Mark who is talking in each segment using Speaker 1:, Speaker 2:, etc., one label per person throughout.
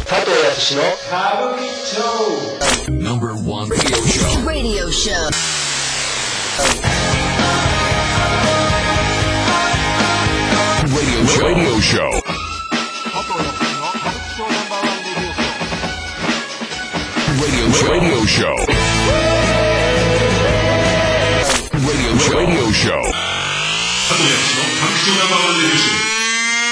Speaker 1: 佐藤康の歌舞伎町 No.1 Radio Show Radio Show Radio Show Radio Show 佐藤康の歌舞伎町ナンバーワンレディオショー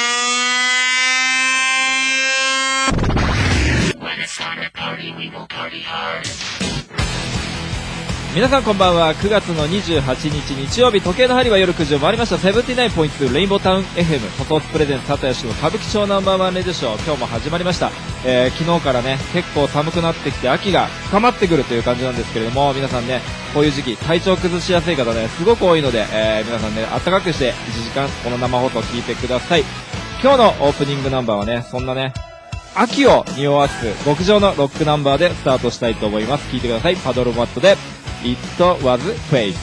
Speaker 2: 皆さんこんばんは。9月の28日日曜日、時計の針は夜9時を回りました。79.2 レインボータウン FM フォトースプレゼンツ佐藤康の歌舞伎町ナンバーワンレディオショー、今日も始まりました。昨日からね結構寒くなってきて秋が深まってくるという感じなんですけれども、皆さんねこういう時期体調崩しやすい方ねすごく多いので、皆さんね暖かくして1時間この生放送を聞いてください。今日のオープニングナンバーはねそんなね秋を匂わす極上のロックナンバーでスタートしたいと思います。聞いてください。パドルバットで It Was Fate。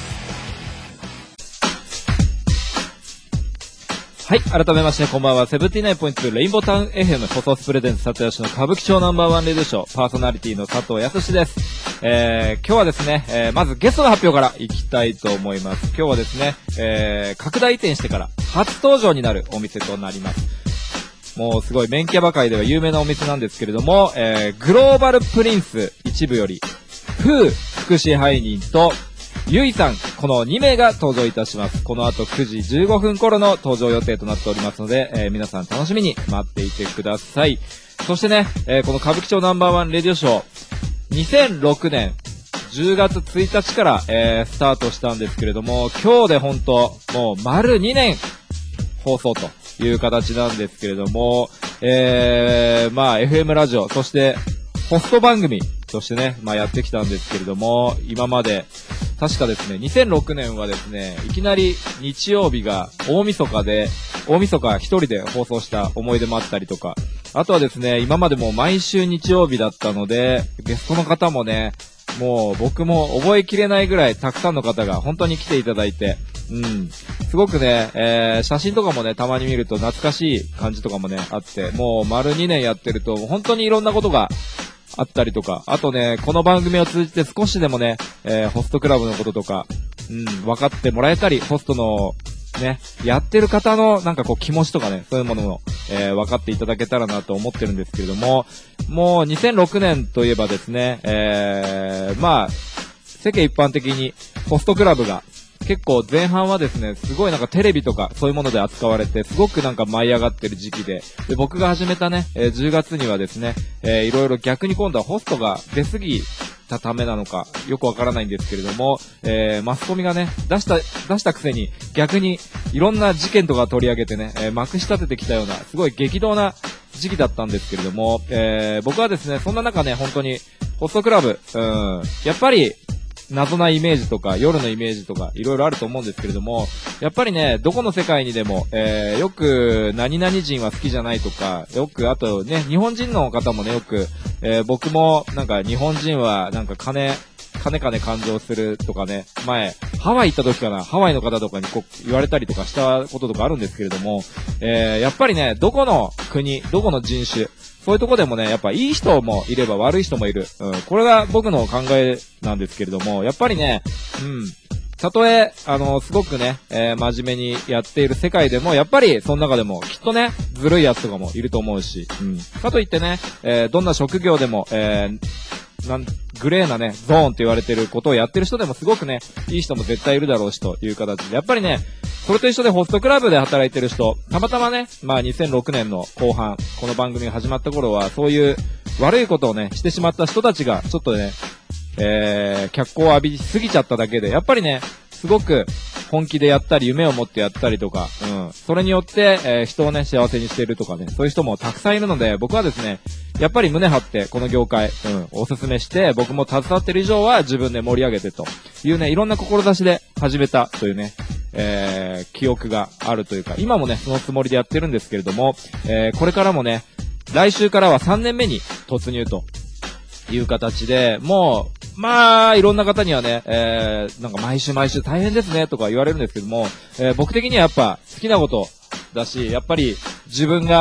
Speaker 2: はい、改めましてこんばんは。79.2 レインボータウン FM フォトスプレゼンツ佐藤康の歌舞伎町ナンバーワンレディオショー、パーソナリティの佐藤康です。今日はですね、まずゲストの発表からいきたいと思います。今日はですね、拡大移転してから初登場になるお店となります。もうすごいメンキャバ界では有名なお店なんですけれども、グローバルプリンス一部よりフー副支配人とゆいさん、この2名が登場いたします。この後9時15分頃の登場予定となっておりますので、皆さん楽しみに待っていてください。そしてね、この歌舞伎町ナンバーワンレディオショー2006年10月1日から、スタートしたんですけれども、今日で本当もう丸2年放送という形なんですけれども、まあ FM ラジオ、そしてホスト番組としてね、まあやってきたんですけれども、今まで確かですね、2006年はですね、いきなり日曜日が大晦日一人で放送した思い出もあったりとか、あとはですね、今までも毎週日曜日だったので、ゲストの方もね、もう僕も覚えきれないぐらいたくさんの方が本当に来ていただいて、すごくね、写真とかもねたまに見ると懐かしい感じとかもねあって、もう丸2年やってると本当にいろんなことがあったりとか、あとねこの番組を通じて少しでもね、ホストクラブのこととか、分かってもらえたり、ホストのねやってる方のなんかこう気持ちとかね、そういうものも、分かっていただけたらなと思ってるんですけれども、もう2006年といえばですね、まあ世間一般的にホストクラブが結構前半はですね、すごいなんかテレビとかそういうもので扱われて、すごくなんか舞い上がってる時期で、僕が始めたね、10月にはですね、いろいろ逆に今度はホストが出過ぎたためなのかよくわからないんですけれども、マスコミがね出したくせに逆にいろんな事件とか取り上げてね、まくし立ててきたようなすごい激動な時期だったんですけれども、僕はですねそんな中ね本当にホストクラブ、やっぱり謎なイメージとか夜のイメージとかいろいろあると思うんですけれども、やっぱりねどこの世界にでも、よく何々人は好きじゃないとか、よくあとね日本人の方もねよく、僕もなんか日本人はなんか金感情するとかね、前ハワイ行った時かな、ハワイの方とかにこう言われたりとかしたこととかあるんですけれども、やっぱりねどこの国どこの人種そういうとこでもねやっぱいい人もいれば悪い人もいる、これが僕の考えなんですけれども、やっぱりねたとえすごくね、真面目にやっている世界でもやっぱりその中でもきっとねずるいやつとかもいると思うし、かといってね、どんな職業でも、グレーなねゾーンって言われてることをやってる人でもすごくねいい人も絶対いるだろうしという形で、やっぱりねそれと一緒でホストクラブで働いてる人、たまたまねまあ2006年の後半この番組が始まった頃はそういう悪いことをねしてしまった人たちがちょっとね、脚光を浴びすぎちゃっただけで、やっぱりねすごく本気でやったり夢を持ってやったりとか、それによって、人をね幸せにしているとかね、そういう人もたくさんいるので、僕はですねやっぱり胸張ってこの業界、おすすめして、僕も携わってる以上は自分で盛り上げてというねいろんな志で始めたというね、記憶があるというか、今もねそのつもりでやってるんですけれども、これからもね来週からは3年目に突入という形で、もうまあいろんな方にはね、なんか毎週大変ですねとか言われるんですけども、僕的にはやっぱ好きなことだし、やっぱり自分が、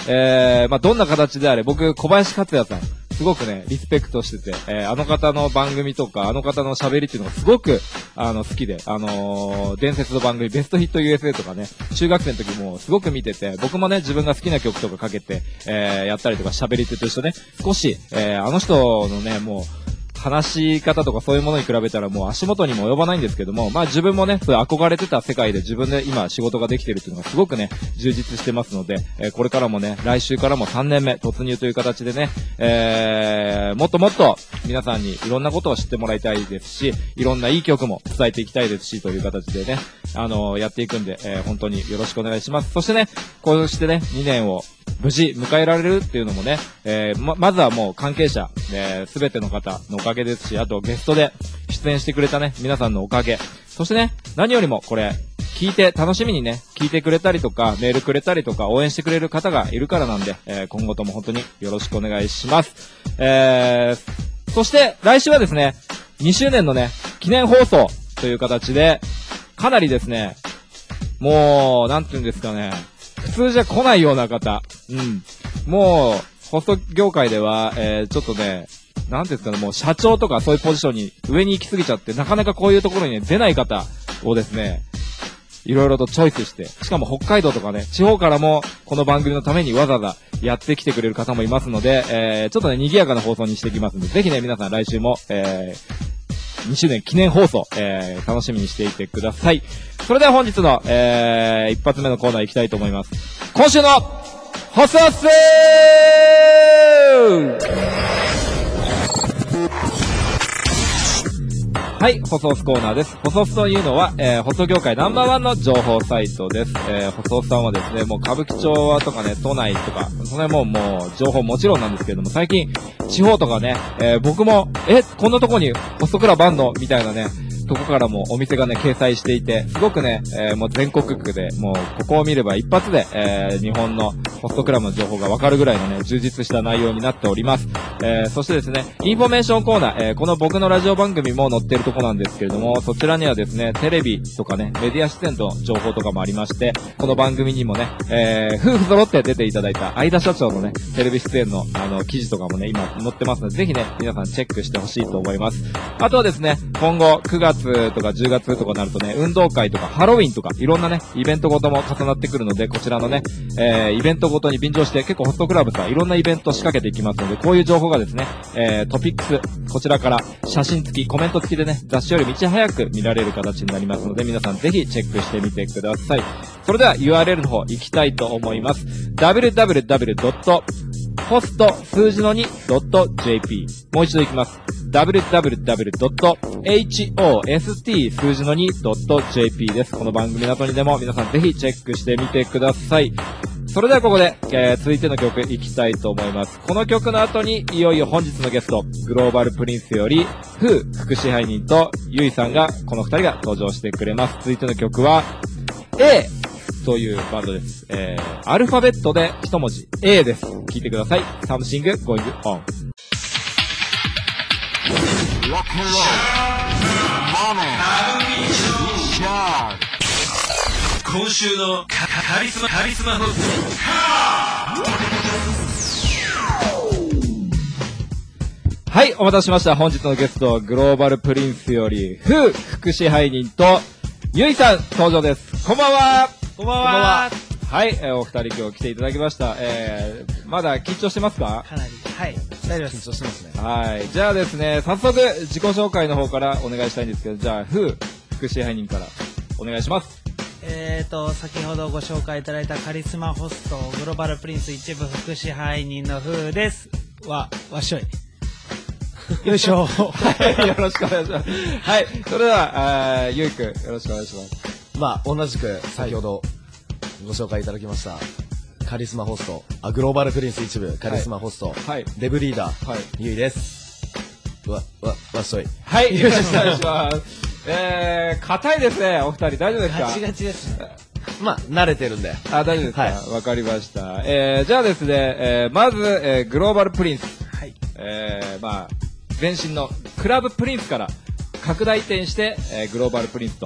Speaker 2: まあ、どんな形であれ、僕、小林克也さん、すごくね、リスペクトしてて、あの方の番組とか、あの方の喋りっていうのがすごく、好きで、伝説の番組、ベストヒット USA とかね、中学生の時もすごく見てて、僕もね、自分が好きな曲とかかけて、やったりとか喋り手としてね、少し、あの人のね、もう、話し方とかそういうものに比べたらもう足元にも及ばないんですけども、まあ自分もね、そういう憧れてた世界で自分で今仕事ができてるっていうのがすごくね、充実してますので、これからもね、来週からも3年目突入という形でね、もっともっと皆さんにいろんなことを知ってもらいたいですし、いろんないい曲も伝えていきたいですし、という形でね、やっていくんで、本当によろしくお願いします。そしてね、こうしてね、2年を無事迎えられるっていうのもね、まずはもう関係者、すべての方のおかげですし、あとゲストで出演してくれたね、皆さんのおかげ。そしてね、何よりもこれ、聞いて楽しみにね、聞いてくれたりとか、メールくれたりとか、応援してくれる方がいるからなんで、今後とも本当によろしくお願いします。そして来週はですね、2周年のね、記念放送という形で、かなりですね、もう、なんていうんですかね、普通じゃ来ないような方。もう、ホスト業界では、ちょっとね、なんていうんですかね、もう社長とかそういうポジションに上に行き過ぎちゃって、なかなかこういうところに、ね、出ない方をですね、いろいろとチョイスして、しかも北海道とかね、地方からもこの番組のためにわざわざやってきてくれる方もいますので、ちょっとね、賑やかな放送にしていきますので、ぜひね、皆さん来週も、2周年記念放送、楽しみにしていてください。それでは本日の、一発目のコーナー行きたいと思います。今週の放送数はい、放送スコーナーです。放送スというのは、放送業界ナンバーワンの情報サイトです。放送さんはですね、もう歌舞伎町とかね、都内とか、それもう情報もちろんなんですけれども、最近、地方とかね、僕も、こんなとこにホストクラブあんのみたいなね、とこからもお店がね、掲載していて、すごくね、もう全国区で、もうここを見れば一発で、日本のホストクラブの情報がわかるぐらいのね、充実した内容になっております。そしてですね、インフォメーションコーナー、この僕のラジオ番組も載ってるとこなんですけれども、そちらにはですね、テレビとかね、メディア出演の情報とかもありまして、この番組にもね、夫婦揃って出ていただいた相田社長のね、テレビ出演の記事とかもね、今載ってますので、ぜひね、皆さんチェックしてほしいと思います。あとはですね、今後9月とか10月とかになるとね、運動会とかハロウィンとかいろんなね、イベントごとも重なってくるので、こちらのね、イベントごとに便乗して結構ホストクラブさんいろんなイベント仕掛けていきますので、こういう情報がですね、トピックス、こちらから写真付き、コメント付きでね、雑誌よりいち早く見られる形になりますので、皆さんぜひチェックしてみてください。それでは URL の方行きたいと思います。www.host 数字の 2.jp もう一度行きます。www.host 数字の 2.jp です。この番組の後にでも皆さんぜひチェックしてみてください。それではここで、続いての曲いきたいと思います。この曲の後にいよいよ本日のゲスト、グローバルプリンスより、副支配人とゆいさんが、この二人が登場してくれます。続いての曲は、A というバンドです。アルファベットで一文字、A です。聴いてください。Something Going On。
Speaker 1: 今週のカリスマホスト。
Speaker 2: はい、お待たせしました。本日のゲスト、グローバルプリンスより、副支配人と、ゆいさん登場です。こんばんは。
Speaker 3: こんばんは。
Speaker 2: はい、お二人今日来ていただきました。まだ緊張してますか？
Speaker 3: かなり。はい。大丈夫です。緊張してますね。
Speaker 2: はい。じゃあですね、早速自己紹介の方からお願いしたいんですけど、じゃあ、副支配人からお願いします。
Speaker 3: 先ほどご紹介いただいたカリスマホスト、グローバルプリンス一部副支配人の風です。わっしょい。よいしょ。
Speaker 2: はい、よろしくお願いします。はい、それでは、ゆいくん、よろしくお願いします。
Speaker 4: 同じく、先ほどご紹介いただきました、カリスマホスト、グローバルプリンス一部、カリスマホスト、
Speaker 2: はい、
Speaker 4: デブリーダー、はい、ゆいです。わっしょい。
Speaker 2: はい、よろしくお願いします。硬いですね、お二人。大丈夫ですか？
Speaker 3: ガチガチですね。
Speaker 4: 慣れてるんで。
Speaker 2: 大丈夫ですか？わ、はい、かりました。じゃあですね、まず、グローバルプリンス。
Speaker 3: はい。
Speaker 2: 前身のクラブプリンスから拡大転して、グローバルプリンスと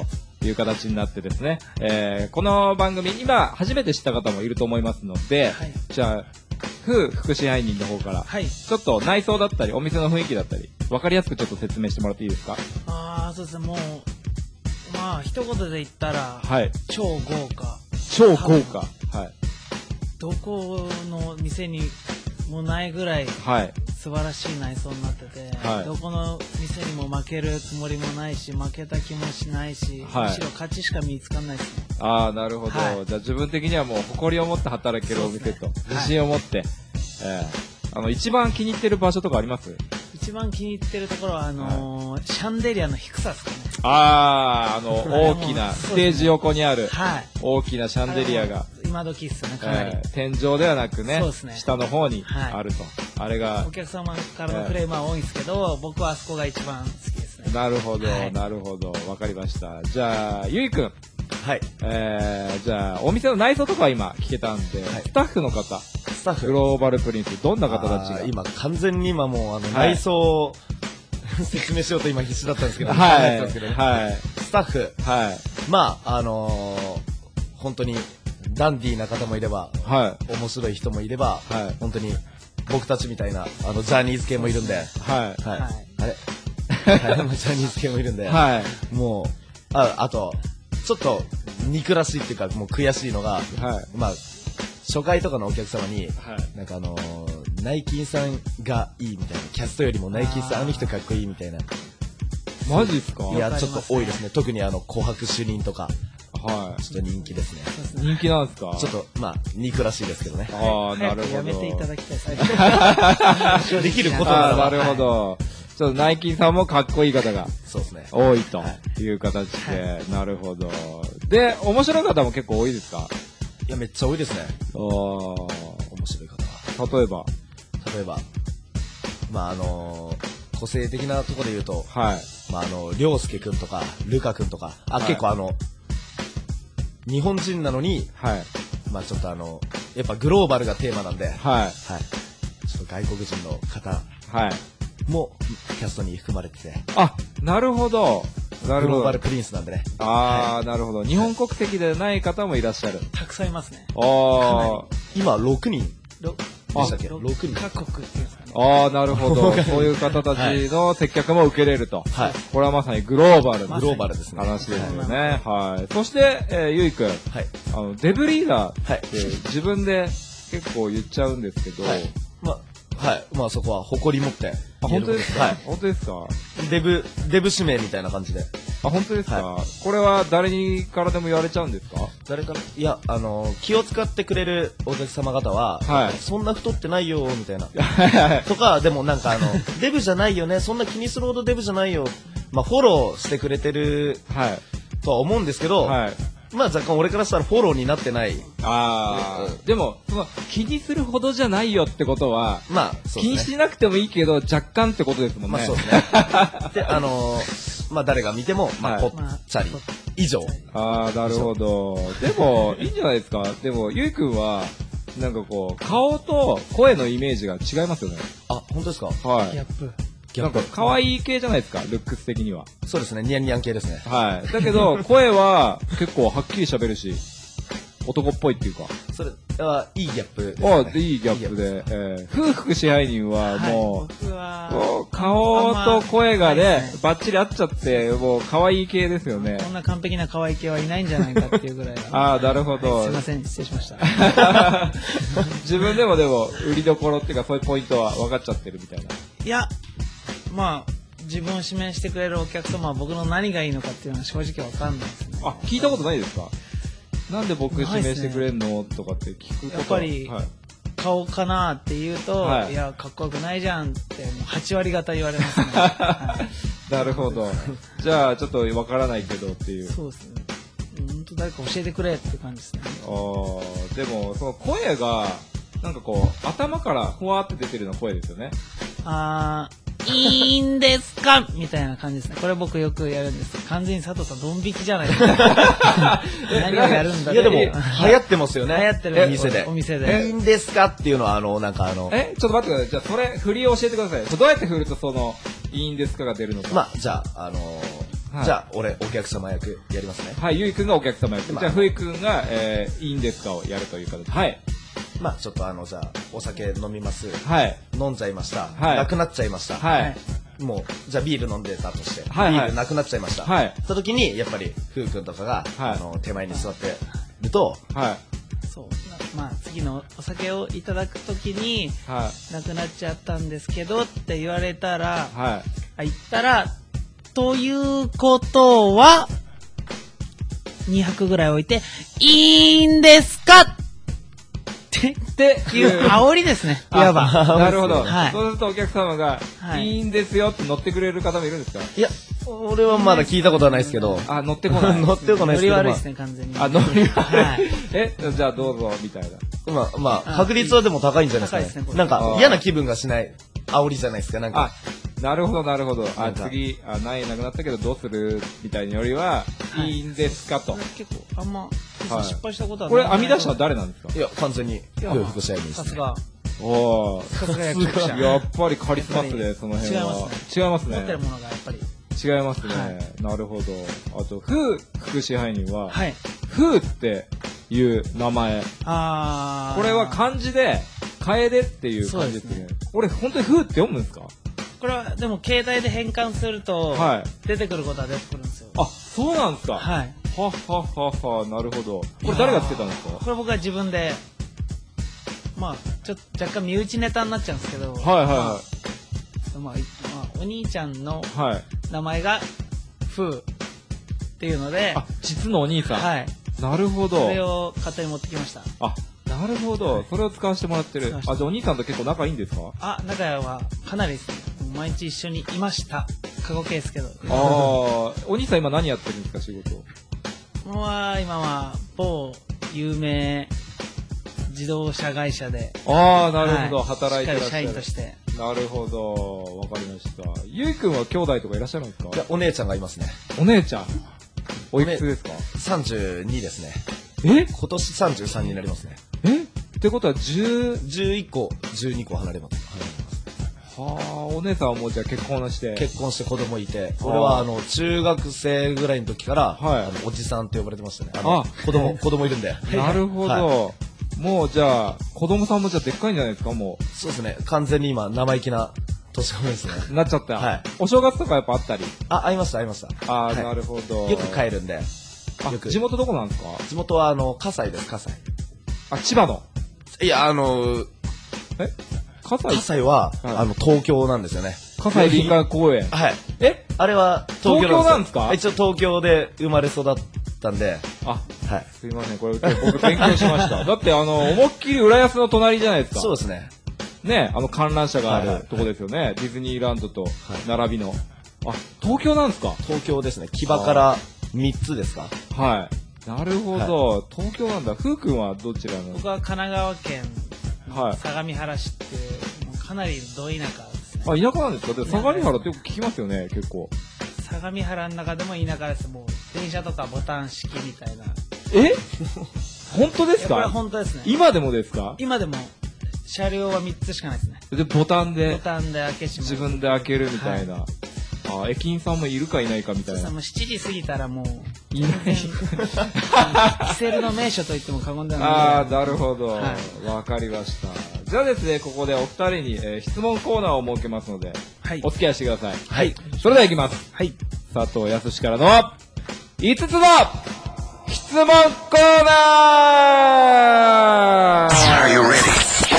Speaker 2: いう形になってですね、この番組、今、初めて知った方もいると思いますので、
Speaker 3: はい、
Speaker 2: じゃあ、副支配人の方から、
Speaker 3: はい、
Speaker 2: ちょっと内装だったり、お店の雰囲気だったり、わかりやすくちょっと説明してもらっていいですか？
Speaker 3: そうですね、もう、まあ、一言で言ったら、
Speaker 2: はい。
Speaker 3: 超豪華。
Speaker 2: 超豪華。はい。
Speaker 3: どこの店にもないぐらい、はい。素晴らしい内装になってて、はい、どこの店にも負けるつもりもないし、負けた気もしないし、はい、むしろ勝ちしか見つかんないですね。
Speaker 2: なるほど、はい。じゃあ自分的にはもう誇りを持って働けるお店と、自信を持って、一番気に入ってる場所とかあります？
Speaker 3: 一番気に入ってるところは、シャンデリアの低さですかね。
Speaker 2: 大きな、ステージ横にある、
Speaker 3: はい、
Speaker 2: 大きなシャンデリアが。
Speaker 3: 今時っすよね、かなり。
Speaker 2: 天井ではなくね、下の方にあると。あれが。
Speaker 3: お客様からのクレームは多いんですけど、僕はあそこが一番好きですね。
Speaker 2: なるほど、なるほど。わかりました。じゃあ、ゆいくん。
Speaker 4: はい。
Speaker 2: じゃあ、お店の内装とかは今聞けたんで、スタッフの方。
Speaker 4: スタッフ。
Speaker 2: グローバルプリンス、どんな方たちが
Speaker 4: 今、完全に今もう、内装を説明しようと今必死だったんですけど、
Speaker 2: はい。
Speaker 4: スタッフ。はい。まあ、本当に、ダンディーな方もいれば、はい。面白い人もいれば、はい。本当に、僕たちみたいな、ジャニーズ系もいるんで、はい。はい。あれジャニーズ系もいるんで、はい。もう、あと、ちょっと、憎らしいっていうか、もう悔しいのが、はい。まあ、初回とかのお客様に、はい。なんかナイキンさんがいいみたいな、キャストよりもナイキンさん、あの人かっこいいみたいな。
Speaker 2: マジっすか？
Speaker 4: いや、ちょっと多いですね。特に琥珀主任とか。はい。ちょっと人気ですね。
Speaker 2: 人気なんですか？
Speaker 4: ちょっと、まあ、憎らしいですけどね。
Speaker 3: なるほど。やめていただきたい、最初。
Speaker 4: できることなら
Speaker 2: なるほど。ちょっとナイキンさんもかっこいい方が
Speaker 4: そうですね。
Speaker 2: 多いという形で、なるほど。で、面白い方も結構多いですか？
Speaker 4: いや、めっちゃ多いですね。面白い方は。
Speaker 2: 例えば、
Speaker 4: まあ、個性的なところで言うと、はい。まあ、りょうすけくんとか、ルカくんとか、結構日本人なのに、はい。まあ、ちょっとやっぱグローバルがテーマなんで、はい。はい。ちょっと外国人の方、はい。も、キャストに含まれてて。
Speaker 2: なるほど。
Speaker 4: グローバルプリンスなんでね。
Speaker 2: なるほど。日本国籍でない方もいらっしゃる。
Speaker 3: たくさんいますね。
Speaker 4: 今、6人。でしたっけ
Speaker 3: ？6カ国っていうんですかね。
Speaker 2: なるほど。そういう方たちの接客も受けれると。はい。これはまさにグローバルですね。話ですよね。はい。そして、ゆいくん。はい。デブリーダーって自分で結構言っちゃうんですけど。はい。
Speaker 4: はい。まあそこは誇り持って。
Speaker 2: 本当ですか？はい。本当ですか？
Speaker 4: デブ指名みたいな感じで。
Speaker 2: 本当ですか？これは誰にからでも言われちゃうんですか？
Speaker 4: 誰から？いや、気を使ってくれるお客様方は、はい。そんな太ってないよ、みたいな。とか、でもなんかデブじゃないよね、そんな気にするほどデブじゃないよ。まあフォローしてくれてる、はい。とは思うんですけど、はい。まあ若干俺からしたらフォローになってない。
Speaker 2: でも、気にするほどじゃないよってことは、
Speaker 4: まあ、そうですね。
Speaker 2: 気にしなくてもいいけど、若干ってことですもんね。
Speaker 4: まあそうですね。で、まあ誰が見ても、まあ、ぽっちゃり以上。
Speaker 2: なるほど。でも、いいんじゃないですか。でも、ゆいくんは、なんかこう、顔と声のイメージが違いますよね。
Speaker 4: 本当ですか？
Speaker 2: はい。
Speaker 3: ギャップ。
Speaker 2: なんか可愛い系じゃないですか、ルックス的には。
Speaker 4: そうですね、ニヤニヤン系ですね。
Speaker 2: はい。だけど、声は結構はっきり喋るし、男っぽいっていうか。
Speaker 4: それはいいギャップですね。
Speaker 2: いいギャップで。副支配人はもう、
Speaker 3: 僕は
Speaker 2: 顔と声がね、バッチリ合っちゃって、もう可愛い系ですよね。
Speaker 3: こんな完璧な可愛い系はいないんじゃないかっていうぐらいは。
Speaker 2: なるほど。
Speaker 3: すいません、失礼しました。
Speaker 2: 自分でも売りどころっていうか、そういうポイントは分かっちゃってるみたいな。
Speaker 3: いや、まあ、自分を指名してくれるお客様は僕の何がいいのかっていうのは正直わかんないですね。
Speaker 2: 聞いたことないですか？なんで僕指名してくれんのとかって聞くこと
Speaker 3: やっぱり、顔かなって言うと、いや、かっこよくないじゃんって、もう8割方言われますね。
Speaker 2: なるほど。じゃあ、ちょっとわからないけどっていう。
Speaker 3: そうですね。本当誰か教えてくれって感じですね。
Speaker 2: でも、その声が、なんかこう、頭からふわーって出てるような声ですよね。
Speaker 3: いいんですかみたいな感じですね。これ僕よくやるんです。完全に佐藤さんドン引きじゃないですか。何をやるんだ
Speaker 4: いやでも、流行ってますよね。
Speaker 3: 流行ってる。
Speaker 4: お
Speaker 3: 店で。
Speaker 4: いいんですかっていうのはなんか
Speaker 2: ちょっと待ってください。じゃあそれ、振りを教えてください。どうやって振るといいんですかが出るのか。
Speaker 4: まあ、じゃあ、 じゃあ、俺、お客様役やりますね。
Speaker 2: はい、ゆいくんがお客様役。じゃあ、ふいくんが、いいんですかをやるという形で。はい。
Speaker 4: まあちょっとじゃあ、お酒飲みます。
Speaker 2: はい。
Speaker 4: 飲んじゃいました。
Speaker 2: はい。
Speaker 4: なくなっちゃいました。
Speaker 2: はい。
Speaker 4: もう、じゃあビール飲んでたとして、
Speaker 2: はい。
Speaker 4: ビールなくなっちゃいました。
Speaker 2: はい。
Speaker 4: その時に、やっぱり、ふうくんとかが、手前に座ってると、
Speaker 3: はい。そう。まあ、次のお酒をいただくときに、はい。なくなっちゃったんですけどって言われたら、はい。言ったら、ということは、2泊ぐらい置いて、いいんですかっていう煽りですね。いわば。
Speaker 2: なるほど。はい。そうするとお客様が、いいんですよって乗ってくれる方もいるんですか？
Speaker 4: いや、俺はまだ聞いたことはないですけど。
Speaker 2: 乗ってこない。
Speaker 4: 乗ってこないですけど。
Speaker 3: 乗り悪いですね、完全に。
Speaker 2: 乗り悪い。じゃあどうぞ、みたいな。
Speaker 4: まあ、確率はでも高いんじゃないですかね。なんか、嫌な気分がしない煽りじゃないですか、なんか。
Speaker 2: なるほど、なるほど。次、何円なくなったけどどうするみたいなよりは、いいんですかと。
Speaker 3: 結構、あんま、失敗したことは
Speaker 2: ない。これ編み出したの誰なんですか？
Speaker 4: いや、完全に、副社員です。
Speaker 3: さすが。
Speaker 2: おー。さすが役者。やっぱりカリスマっすね、その辺は。違いますね。
Speaker 3: 持ってるものがやっぱり。
Speaker 2: 違いますね。なるほど。あと、副支配人は、ふっていう名前。これは漢字で、楓っていう漢字ですね。俺、本当にふって読むんですか？
Speaker 3: これは、でも、携帯で変換すると、出てくることは出てくるんですよ。
Speaker 2: あ、そうなんですか？はい。はは、なるほど。これ誰がつけたんですか？
Speaker 3: これ僕は自分で、まあ、ちょっと若干身内ネタになっちゃうんですけど、まあ、お兄ちゃんの名前が、ふーっていうので、
Speaker 2: 実のお兄さん。
Speaker 3: はい。
Speaker 2: なるほど。
Speaker 3: それを勝手に持ってきました。
Speaker 2: なるほど。それを使わせてもらってる。じゃあお兄さんと結構仲いいんですか？
Speaker 3: 仲はかなりですね。毎日一緒にいました。過去形ですけど。
Speaker 2: お兄さん今何やってるんですか、仕事？
Speaker 3: 今は、某有名自動車会社で。
Speaker 2: なるほど。働いてらっしゃる。
Speaker 3: 社員として。
Speaker 2: なるほど。わかりました。ゆいくんは兄弟とかいらっしゃるんですか？
Speaker 4: いや、お姉ちゃんがいますね。
Speaker 2: お姉ちゃん。おいくつですか
Speaker 4: ？32ですね。今年33になりますね。
Speaker 2: ってことは
Speaker 4: 11個、12個離れます。
Speaker 2: お姉さんはもうじゃあ結婚して。
Speaker 4: 結婚して子供いて、俺は中学生ぐらいの時から、おじさんって呼ばれてましたね。子供いるんで。
Speaker 2: なるほど。もうじゃあ、子供さんもじゃあでっかいんじゃないですか、もう。
Speaker 4: そうですね。完全に今、生意気な年頃ですね。
Speaker 2: なっちゃった。はい。お正月とかやっぱあったり。
Speaker 4: 会いました。
Speaker 2: なるほど。
Speaker 4: よく帰るんで。
Speaker 2: 地元どこなんですか？
Speaker 4: 地元は葛西です、葛
Speaker 2: 西。千葉の。
Speaker 4: いや、葛西は、東京なんですよね。
Speaker 2: 葛西臨海公園。
Speaker 4: はい。あれは
Speaker 2: 東京なんですか？
Speaker 4: 一応東京で生まれ育ったんで。
Speaker 2: はい。すいません、これ僕勉強しました。だって思いっきり浦安の隣じゃないですか。
Speaker 4: そうですね。
Speaker 2: ね、観覧車があるとこですよね。ディズニーランドと並びの。東京なんですか？
Speaker 4: 東京ですね。木場から3つですか？
Speaker 2: はい。なるほど。東京なんだ。ふうくんはどちらの？
Speaker 3: 僕は神奈川県相模原市っていうかなりど田舎ですね。
Speaker 2: 田舎なんですか？で相模原ってよく聞きますよね、結構。
Speaker 3: 相模原の中でも田舎です。もう電車とかボタン式みたいな。
Speaker 2: 本当ですか？
Speaker 3: これは本当ですね。
Speaker 2: 今でもですか？
Speaker 3: 今でも車両は3つしかないですね。
Speaker 2: でボタンで
Speaker 3: 開け閉め
Speaker 2: 自分で開けるみたいな。駅員さんもいるかいないかみたいな。
Speaker 3: もう7時過ぎたらもう
Speaker 2: いない。
Speaker 3: キセルの名所と言っても過言ではない。
Speaker 2: なるほど。わかりました。じゃあですね、ここでお二人に、質問コーナーを設けますので、お付き合いしてください。
Speaker 4: はい。
Speaker 2: それではいきます。はい。佐藤康からの5つの質問コーナー。Are you ready?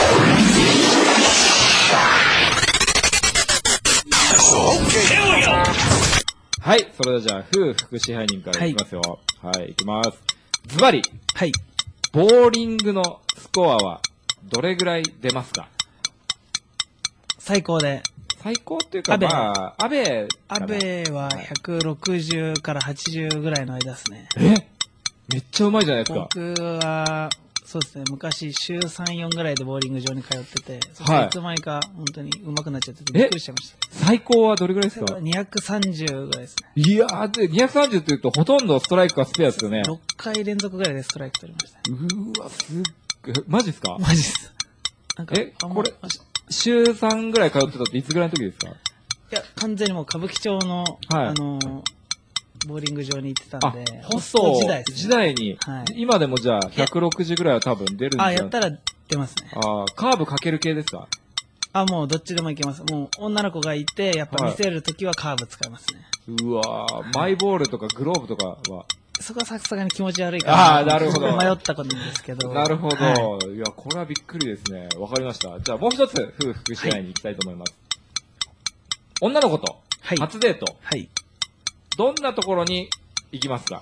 Speaker 2: はい。それではじゃあ、副支配人からいきますよ。はい、いきます。ズバリ。
Speaker 3: はい。
Speaker 2: ボーリングのスコアはどれぐらい出ますか？
Speaker 3: 最高で。
Speaker 2: 最高っていうか、アベ
Speaker 3: は160から80ぐらいの間ですね。
Speaker 2: めっちゃうまいじゃないですか。
Speaker 3: 僕は、そうですね、昔週3、4ぐらいでボーリング場に通ってて、いつの間にか本当に上手くなっちゃっててびっくりしちゃいました。
Speaker 2: 最高はどれぐらいですか
Speaker 3: ？230ぐらいですね。
Speaker 2: いやー、で、230って言うとほとんどストライクかスペアですよね。
Speaker 3: 6回連続ぐらいでストライク取りました。
Speaker 2: うわ、マジっすか？
Speaker 3: マジっす。なんか
Speaker 2: これ、週3ぐらい通ってたっていつぐらいの時ですか？
Speaker 3: いや、完全にもう歌舞伎町の、 ボーリング場に行ってたんで、
Speaker 2: ホスト時代に、今でもじゃあ160ぐらいは多分出るんですか？
Speaker 3: やったら出ますね。
Speaker 2: カーブかける系ですか？
Speaker 3: もうどっちでもいけます。もう女の子がいて、やっぱ見せるときはカーブ使いますね。
Speaker 2: うわー、マイボールとかグローブとかは
Speaker 3: そこはさすがに気持ち悪いから。
Speaker 2: なるほど。
Speaker 3: 迷ったことですけど。
Speaker 2: なるほど。いや、これはびっくりですね。わかりました。じゃあもう一つ、夫婦試合に行きたいと思います。女の子と、初デート。はい。どんなところに行きますか？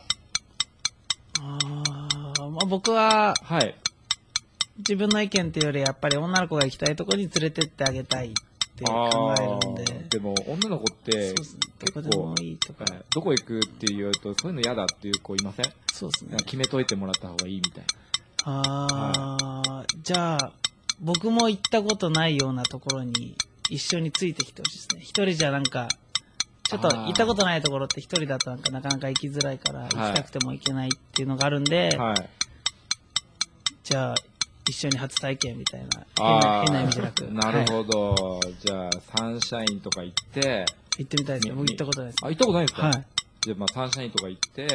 Speaker 3: 僕は、はい。自分の意見というより、やっぱり女の子が行きたいところに連れてってあげたいって考えるんで。
Speaker 2: でも、女の子って、
Speaker 3: どこでもいいとか、
Speaker 2: どこ行くって言うと、そういうの嫌だっていう子いません？
Speaker 3: そうですね。
Speaker 2: 決めといてもらった方がいいみたい
Speaker 3: な。じゃあ、僕も行ったことないようなところに一緒についてきてほしいですね。一人じゃなんか、ちょっと行ったことないところって一人だとなかなか行きづらいから、行きたくても行けないっていうのがあるんで、じゃあ、一緒に初体験みたいな、変な意味じゃなく。
Speaker 2: なるほど。じゃあ、サンシャインとか行って、
Speaker 3: 行ってみたいですね。僕行ったことないです。
Speaker 2: 行ったことないですか？はい。じゃあ、サンシャインとか行って、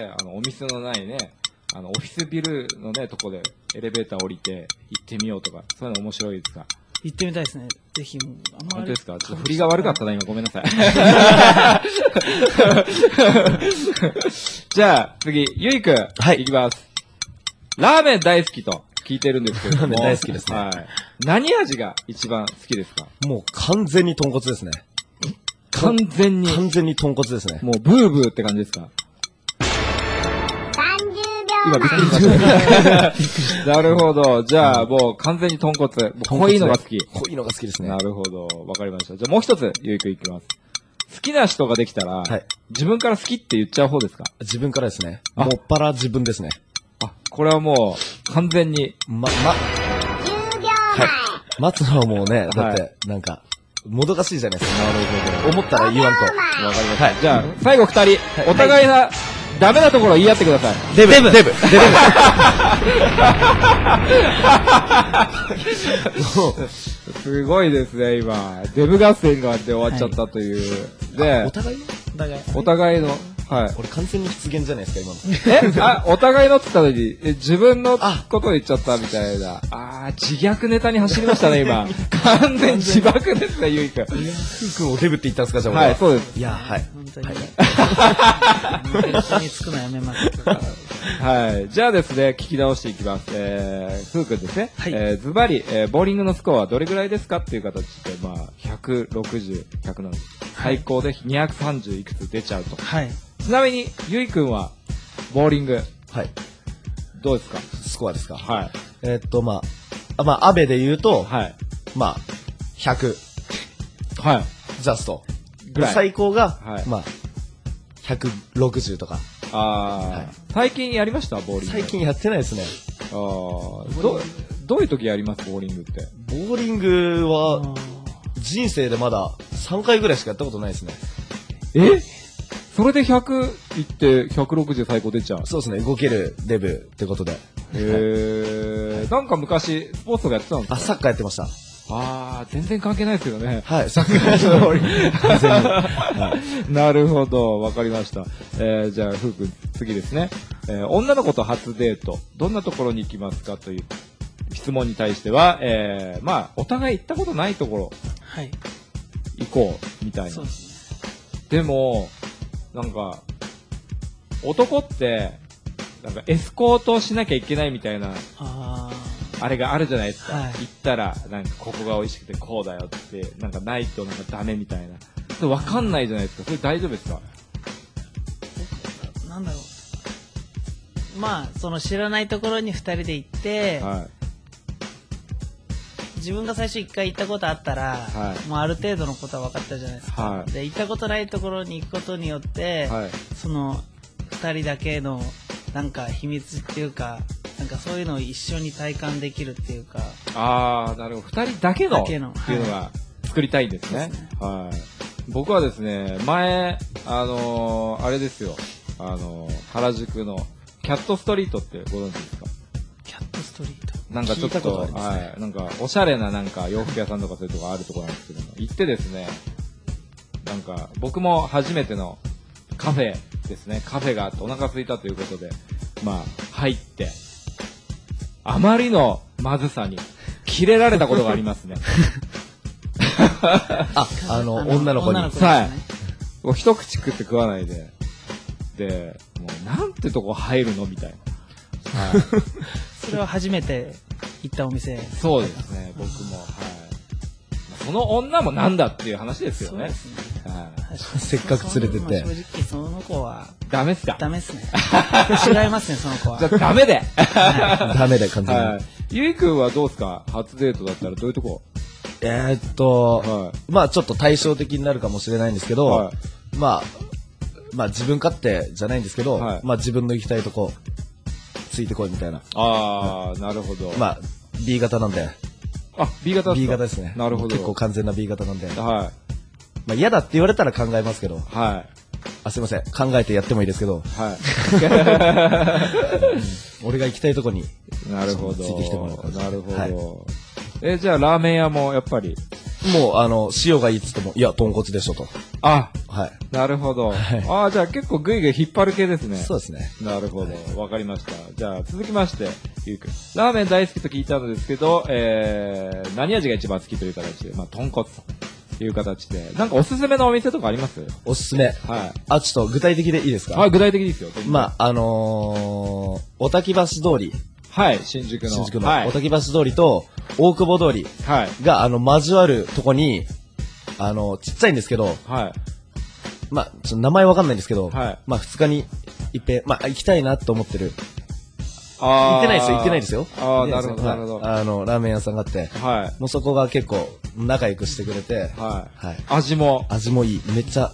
Speaker 2: お店のないね、オフィスビルのね、とこでエレベーター降りて行ってみようとか、そういうの面白いですか？
Speaker 3: 行ってみたいですね。ぜひ、
Speaker 2: 本当ですか？ちょっと振りが悪かったな、今。ごめんなさい。じゃあ、次、ゆいくん。はい。いきます。ラーメン大好きと聞いてるんですけども。
Speaker 4: ラーメン大好きですね。はい。
Speaker 2: 何味が一番好きですか？
Speaker 4: もう完全に豚骨ですね。
Speaker 2: 完全に豚
Speaker 4: 骨ですね。
Speaker 2: もうブーブーって感じですか？今びっくりしました。なるほど。じゃあ、もう完全に豚骨。濃いのが好き。
Speaker 4: 濃いのが好きですね。
Speaker 2: なるほど。わかりました。じゃあもう一つ、ゆいくんいきます。好きな人ができたら、自分から好きって言っちゃう方ですか？
Speaker 4: 自分からですね。もっぱら自分ですね。
Speaker 2: これはもう、完全に。
Speaker 1: 10秒前。
Speaker 4: 待つのはもうね、だって、なんか、もどかしいじゃないですか。なるほど。思ったら言わんと。わかりま
Speaker 2: した。じゃあ、最後二人、お互いが、ダメなところを言い合ってください。
Speaker 4: デブ
Speaker 2: すごいですね、今。デブ合戦があって終わっちゃったという。で、お互いの。はい。
Speaker 4: 俺完全に失言じゃないです
Speaker 2: か、今の。お互いのって言ったのに、自分のこと言っちゃったみたいな。自虐ネタに走りましたね、今。完全に自爆ですね、ゆいくん。
Speaker 4: ゆいくんをデブって言ったんですか、じゃあ
Speaker 2: はい、そうです。
Speaker 4: いや、はい。
Speaker 3: 本当に。一緒につくのやめます。
Speaker 2: はい。じゃあですね、聞き直していきます。ふうくんですね。はい。ズバリ、ボーリングのスコアはどれぐらいですかっていう形で、160、170。最高で230いくつ出ちゃうと。はい。ちなみに、ゆいくんは、ボーリング。はい。どうですか？
Speaker 4: スコアですか？
Speaker 2: はい。
Speaker 4: アベで言うと、はい。100。
Speaker 2: はい。
Speaker 4: ジャスト。ぐらい。最高が、はい。160とか。
Speaker 2: はい。最近やりました？ボーリング。
Speaker 4: 最近やってないですね。
Speaker 2: どういう時やります？ボーリングって。
Speaker 4: ボーリングは、人生でまだ3回ぐらいしかやったことないですね。
Speaker 2: それで100いって160最高出ちゃう？
Speaker 4: そうですね。動けるデブってことで。
Speaker 2: なんか昔、スポーツとかやってたんですか？
Speaker 4: サッカーやってました。
Speaker 2: 全然関係ないですけどね。
Speaker 4: はい、サッカ
Speaker 2: ーなるほど、わかりました。じゃあ、ふうくん、次ですね。女の子と初デート、どんなところに行きますかという質問に対しては、お互い行ったことないところ、はい。行こう、みたいな。そうですね。でも、なんか、男って、なんかエスコートしなきゃいけないみたいな、あれがあるじゃないですか。はい、行ったら、なんかここが美味しくてこうだよって、なんかないとなんかダメみたいな。わかんないじゃないですか。それ大丈夫ですか？
Speaker 3: なんだろう。その知らないところに2人で行って、はい、自分が最初1回行ったことあったら、はい、もうある程度のことは分かったじゃないですか。はい、で、行ったことないところに行くことによって、はい、その2人だけのなんか秘密っていうか、なんかそういうのを一緒に体感できるっていうか。
Speaker 2: なるほど。2人だけのっていうのが作りたいんですね。はい。僕はですね、前、あれですよ。原宿のキャットストリートってご存知ですか？
Speaker 3: キャットストリート。
Speaker 2: なんかちょっと、はい。なんか、おしゃれななんか洋服屋さんとかそういうとこあるところなんですけども、行ってですね、なんか、僕も初めてのカフェですね、カフェがあってお腹空いたということで、まあ、入って、あまりのまずさに、キレられたことがありますね。
Speaker 4: 女の子に。
Speaker 2: はい。もう一口食って食わないで。で、もうなんてとこ入るのみたいな。はい。
Speaker 3: それは初めて行ったお店。
Speaker 2: そうですね、僕も。はい。その女もなんだっていう話ですよね。そうですね。
Speaker 4: はい。せっかく連れてて。
Speaker 3: 正直その子は。
Speaker 2: ダメっすか？
Speaker 3: ダメっすね。違いますね、その子は。
Speaker 2: じゃあダメで。
Speaker 4: ダメで、完全に。
Speaker 2: はい。ゆいくんはどうですか？初デートだったらどういうとこ？
Speaker 4: はい、まあちょっと対照的になるかもしれないんですけど、はい、まあ自分勝手じゃないんですけど、はい、まあ自分の行きたいとこ、ついてこいみたいな。
Speaker 2: ああ、なるほど。
Speaker 4: まあ B 型なんで。
Speaker 2: あ、B 型ですか？
Speaker 4: B 型ですね。
Speaker 2: なるほど。
Speaker 4: 結構完全な B 型なんで。はい。
Speaker 2: ま
Speaker 4: あ嫌だって言われたら考えますけど。
Speaker 2: はい。
Speaker 4: あ、すいません。考えてやってもいいですけど。
Speaker 2: はい。
Speaker 4: 俺が行きたいとこに。
Speaker 2: なるほど。
Speaker 4: ついてきてもらう感じ。
Speaker 2: なるほど。はい、じゃあラーメン屋もやっぱり。
Speaker 4: もう塩がいいっつっても、いや、豚骨でしょと。
Speaker 2: あ、
Speaker 4: はい。
Speaker 2: なるほど。はい、じゃあ結構グイグイ引っ張る系ですね。
Speaker 4: そうですね。
Speaker 2: なるほど。わかりました。じゃあ続きまして、ゆうくん。ラーメン大好きと聞いたのですけど、何味が一番好きという形で、まあ、豚骨という形で、なんかおすすめのお店とかあります？
Speaker 4: おすすめ。
Speaker 2: はい。
Speaker 4: ちょっと具体的でいいですか？
Speaker 2: はい、具体的ですよ。
Speaker 4: まあ、小滝橋通り。
Speaker 2: はい、新宿の。
Speaker 4: はい、小滝橋通りと、大久保通りが、交わるとこに、ちっちゃいんですけど、はい。まあ、ちょっと名前わかんないんですけど、はい。まあ、2日に一遍、まあ、行きたいなと思ってる。行ってないですよ。
Speaker 2: ああ、なるほど、なるほど。
Speaker 4: ラーメン屋さんがあって、はい。もうそこが結構、仲良くしてくれて、
Speaker 2: はい。はい。味も
Speaker 4: いい。めっちゃ、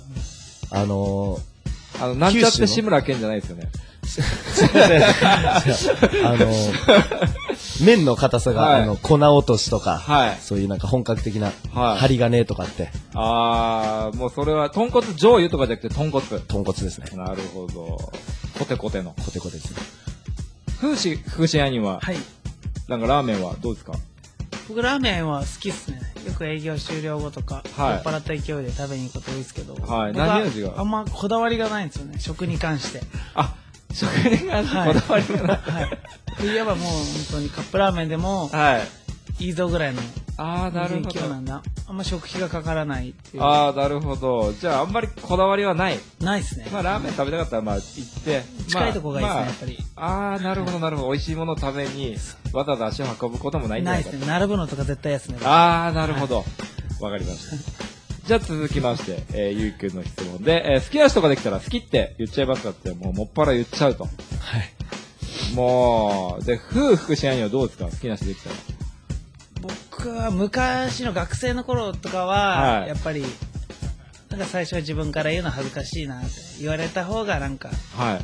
Speaker 2: なんちゃって志村けんじゃないですよね。
Speaker 4: 麺の硬さが、粉落としとか、はい、そういうなんか本格的な、針金とかって。
Speaker 2: もうそれは、豚骨醤油とかじゃなくて豚骨。
Speaker 4: 豚骨ですね。
Speaker 2: なるほど。コテコテの。
Speaker 4: コテコテですね。
Speaker 2: 福士兄は、はい。なんかラーメンはどうですか？
Speaker 3: 僕ラーメンは好きっすね。よく営業終了後とか、はい、酔っ払った勢いで食べに行くこと多いですけど、はい、何味があんまこだわりがないんですよね、食に関して。
Speaker 2: あ、食に関してこだわりがない。はい。
Speaker 3: といえばもう本当にカップラーメンでも、はい。いいぞぐらいの。
Speaker 2: なるほど。
Speaker 3: なんだ。あんま食費がかからないっていう。
Speaker 2: なるほど。じゃああんまりこだわりはない。
Speaker 3: ないっすね。
Speaker 2: まあラーメン食べたかったらまあ行って。
Speaker 3: 近いとこがいいですね、やっぱり。
Speaker 2: なるほどなるほど。美味しいものを食べに、わざわざ足を運ぶこともないんじゃないか。
Speaker 3: ないですね。並ぶのとか絶対安ね。
Speaker 2: なるほど。わかりました。じゃあ続きまして、ゆうきくんの質問で、好きな人ができたら好きって言っちゃいますかって、もうもっぱら言っちゃうと。はい。もう、で、福士兄はどうですか？好きな人できたら。
Speaker 3: 僕は昔の学生の頃とかは、はい、やっぱり、なんか最初は自分から言うの恥ずかしいなって言われた方がなんか、はい。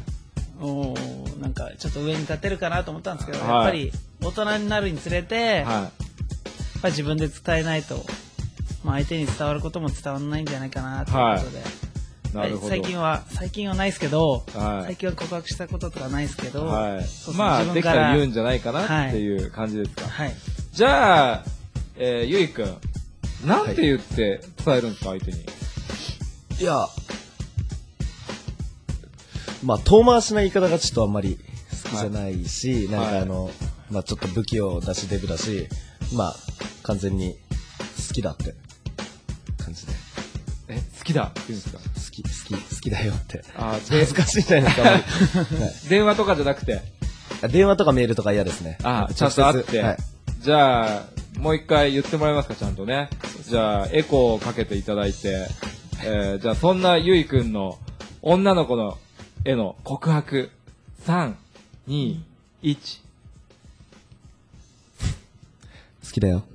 Speaker 3: なんかちょっと上に立てるかなと思ったんですけど、はい、やっぱり大人になるにつれて、はい、やっぱり自分で伝えないと、まあ、相手に伝わることも伝わらないんじゃないかなということで、はい、なるほど。最近はないですけど、はい、最近は告白したこととかないですけど、はい、
Speaker 2: まあできたら言うんじゃないかなっていう感じですか。はい。じゃあ、ゆいくん、なんて言って伝えるんですか、相手に。
Speaker 4: いや、まあ遠回しな言い方がちょっとあんまり好きじゃないし、なんかまあちょっと不器用だしデブだし、まあ完全に好きだって感じで。
Speaker 2: 好きだって言うんですか？
Speaker 4: 好きだよって。恥ずかしいじゃないですか。はい、
Speaker 2: 電話とかじゃなくて。
Speaker 4: 電話とかメールとか嫌ですね。
Speaker 2: ちゃんと会って。はい、じゃあ、もう一回言ってもらえますか、ちゃんとね。じゃあ、エコーをかけていただいて、じゃあ、そんなゆいくんの女の子のへの告白、3、2、1。
Speaker 4: 好きだよ。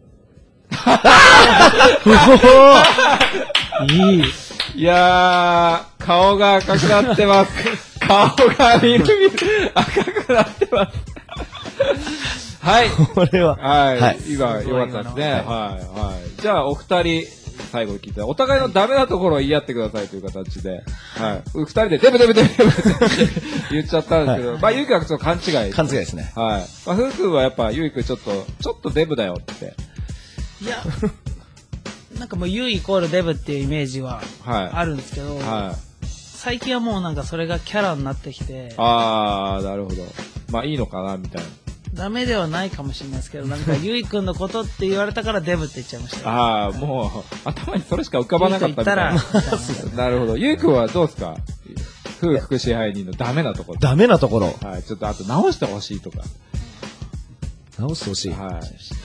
Speaker 2: いやー、顔が赤くなってます。顔がみるみる赤くなってます。はい。
Speaker 4: これは。
Speaker 2: はい。今、よかったですね。はい。はい。じゃあ、お二人、最後に聞いた。お互いのダメなところを言い合ってくださいという形で。はい。二人でデブって言っちゃったんですけど、まあ、ゆいくんはちょっと勘違い。
Speaker 4: 勘違いですね。
Speaker 2: はい。まあ、ふうくんはやっぱ、ゆいくんちょっとデブだよって。
Speaker 3: いや、なんかもうユイイコールデブっていうイメージはあるんですけど、はい、 最近はもうなんかそれがキャラになってきて。
Speaker 2: あー、なるほど。まあいいのかな、みたいな。
Speaker 3: ダメではないかもしれないですけど、なんか、ゆいくんのことって言われたからデブって言っちゃいました。
Speaker 2: ああ、もう、頭にそれしか浮かばなかったみたいな。なるほど。ゆいくんはどうですか？夫婦支配人のダメなところ。
Speaker 4: ダメなところ。
Speaker 2: はい。ちょっとあと直してほしいとか。
Speaker 4: 直してほしい。
Speaker 2: はい。